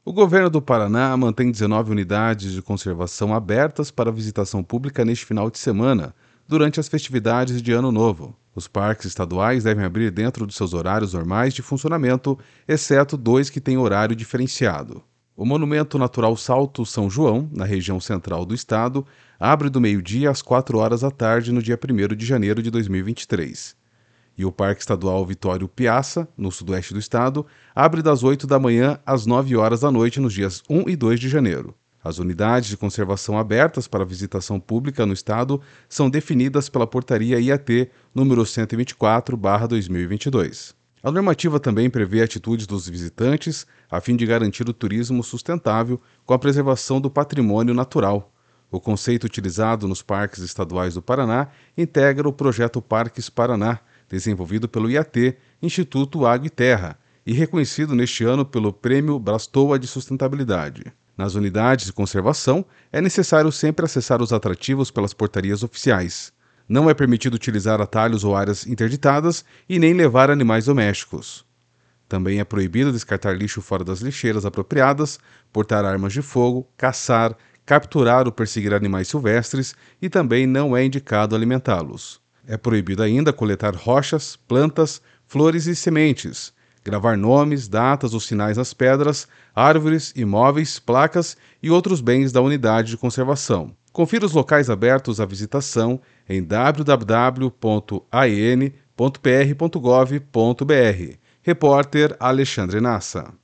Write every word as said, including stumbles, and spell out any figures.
O governo do Paraná mantém dezenove unidades de conservação abertas para visitação pública neste final de semana, durante as festividades de Ano Novo. Os parques estaduais devem abrir dentro dos seus horários normais de funcionamento, exceto dois que têm horário diferenciado. O Monumento Natural Salto São João, na região central do estado, abre do meio-dia às quatro horas da tarde no dia primeiro de janeiro de dois mil e vinte e três. E o Parque Estadual Vitório Piazza, no sudoeste do estado, abre das oito da manhã às nove horas da noite nos dias um e dois de janeiro. As unidades de conservação abertas para visitação pública no estado são definidas pela Portaria I A T número cento e vinte e quatro barra dois mil e vinte e dois. A normativa também prevê atitudes dos visitantes a fim de garantir o turismo sustentável com a preservação do patrimônio natural. O conceito utilizado nos parques estaduais do Paraná integra o projeto Parques Paraná, desenvolvido pelo I A T, Instituto Água e Terra, e reconhecido neste ano pelo Prêmio Brastoa de Sustentabilidade. Nas unidades de conservação, é necessário sempre acessar os atrativos pelas portarias oficiais. Não é permitido utilizar atalhos ou áreas interditadas e nem levar animais domésticos. Também é proibido descartar lixo fora das lixeiras apropriadas, portar armas de fogo, caçar, capturar ou perseguir animais silvestres e também não é indicado alimentá-los. É proibido ainda coletar rochas, plantas, flores e sementes, gravar nomes, datas ou sinais nas pedras, árvores, imóveis, placas e outros bens da unidade de conservação. Confira os locais abertos à visitação em w w w ponto a n ponto p r ponto gov ponto b r. Repórter Alexandre Nassa.